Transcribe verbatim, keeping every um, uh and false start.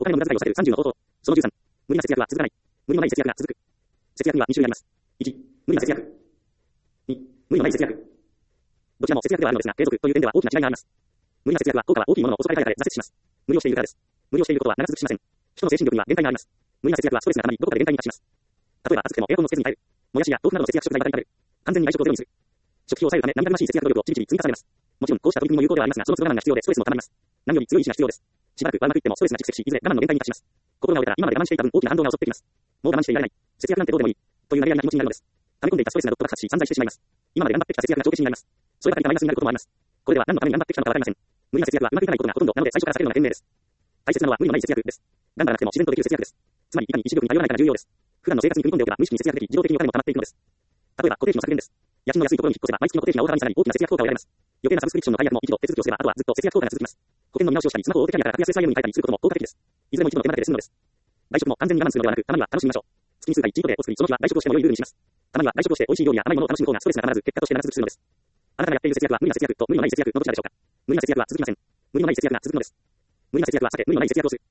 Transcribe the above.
お金の無駄遣いを避けるさんじゅうの方法。そのじゅうさん。無理な節約は続かない。無理のない節約が続く。節約にはに種類あります。いち、無理な節約。に、無理のない節約。どちらも節約ではあるのですが、継続という点では大きな違いがあります。無理な節約は効果は大きいものの遅かれ早かれ挫折します。無理をしているからです。無理をしていることは長続きしません。人の精神力には限界があります。無理な節約はストレスが溜まり、どこかで限界に達します。例えば暑くてもエアコンをつけずに耐える。もやしや豆腐などの節約食材ばかり食べる。完全に外食をゼロにする。食費を抑えるため何かがましい節約努力をちびちび積み重ねます。もちろんこうした取り組みも有効ではありますが、その都度我慢が必要でストレスも溜まります。何より強い意志が必要です。しばらくはうまくいってもストレスが蓄積し、いずれ我慢の限界に達します。心が折れたら今まで我慢していた分大きな反動が襲ってきます。もう我慢していられない。節約なんてどうでもいい。という慣れ合いな気持ちになるのです。溜め込んでいたストレスがどっと爆発し散財してしまいます。今まで頑張ってきた節約が帳消しになります。そればかりがマイナスになることもあります。これでは何のために頑張ってきたのかわかりません。無理な節約はうまくいかないことがほとんどなので最初から避けるのが賢明です。大切なのは無理のない節約です。頑張らなくても自然とできる節約です。つまりいかに意志力に頼らないかが重要です。普段の生活に組み込んでおけば無意識に節約でき、自動的にお金も貯まっていくのです。例えば固定費の削減です。家賃の安いところに引っ越せば毎月の固定費が大幅に下がり大きな節約効果を得られます。余計なサブスクリプションの解約も一度手続きをすればあとはずっと節約効果が続きます。保険の見直しをしたりスマホを大手キャリアから格安 エスアイエム に変えたりすることも効果的です。いずれも一度の手間だけで済むのです。外食も完全に我慢するのではなく、たまには楽しみましょう。月に数回チートデーを作り、その日は外食をしても良いルールにします。たまには外食をして美味しい料理や甘いものを楽しむ方がストレスがたまらず結果として長続きするのです。あなたがやっている節約は無理な節約と無理のない節約のどちらでしょうか。無理な節約は続きません。無理のない節約が続くのです。無理な節約は避け、無理のない節約をする。